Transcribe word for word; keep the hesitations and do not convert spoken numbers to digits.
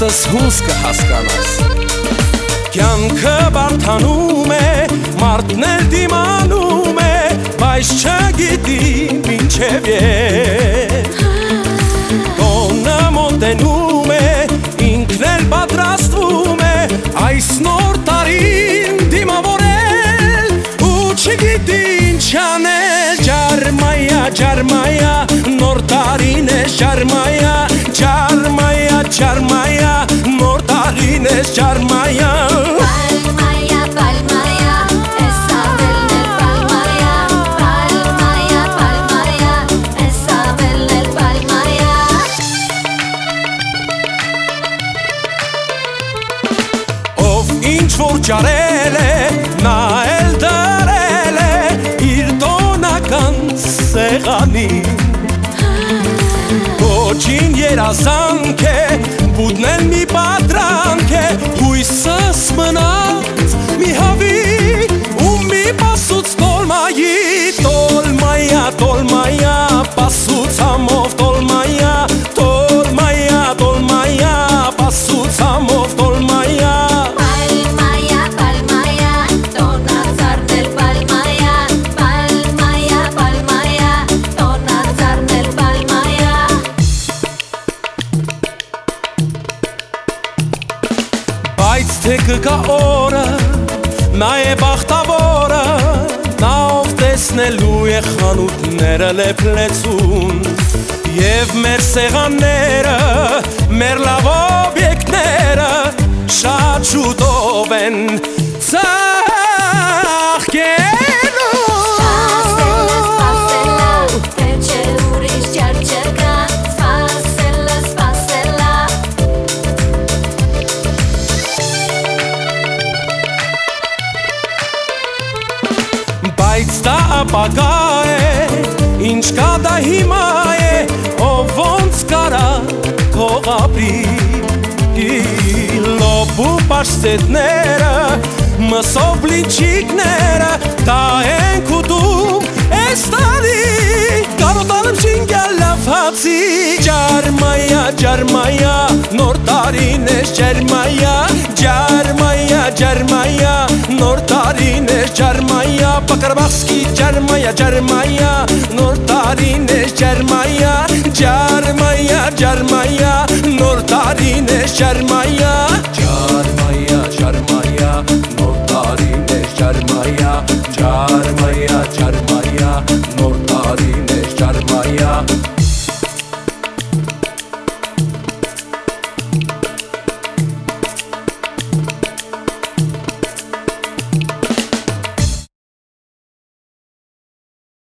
Սիրտս հուսքը հասկանաս Կյանքը բարդանում է, մարդն էլ դիմանում է Բայց չգիտի մինչև ետ Տոնը մոտենում է, ինքն էլ պատրաստվում է Այս նոր տարին դիմավորել ու չգիտի ինչ անել Ջարմայա, ջարմայա, նոր տարին է ջարմայա Ջարմայա, ջարմայա, նոր տարին է ջարմայա Palmaya, palmaya, esa bella palmaya Palmaya, palmaya, esa bella palmaya Ով ինչ որ ջարել է, նա էլ դարել է իր տոնական սեղանին Ոչին երազանք է, բուդն էլ մի պատրանք է Հույսս մնաց մի հավի ու մի պասուց տոլմայի Տոլմայա, տոլմայա, պասուց համով տոլմայա Տոլմայա, տոլմայա, պասուց համով տոլմայա Palmaya, palmaya, tonazar del palmaya Palmaya, palmaya, tonazar del palmaya Բայց թե կգա օրը, նա է բախտավորը Նա ով տեսնելու է խանութները լեփլեցուն Եվ մեր սեղանները, մեր լավ օբյեկտները Շատ շուտով են ծաղկելու Spasella, te ce uriș jar čeka Spasella, spasella Բայց դա ապագա է, ինչ կա դա հիմա է Ով ոնց կարա թող ապրի Լոբ ու պաշտետները, մսով բլինչիկները Դա ենք ուտում էս տարի Կարոտ անեմ շինգյալ լավ հացի Ջարմայա, ջարմայա, նոր տարին ես ջարմայա Ջարմայա, ջարմայա, նոր տարին ես ջարմայա Պակարբախսկի ջարմայա, ջարմայա, նոր տարին ես ջարմայա Ջարմայա, ջարմայա, նոր տարին ես ջարմայա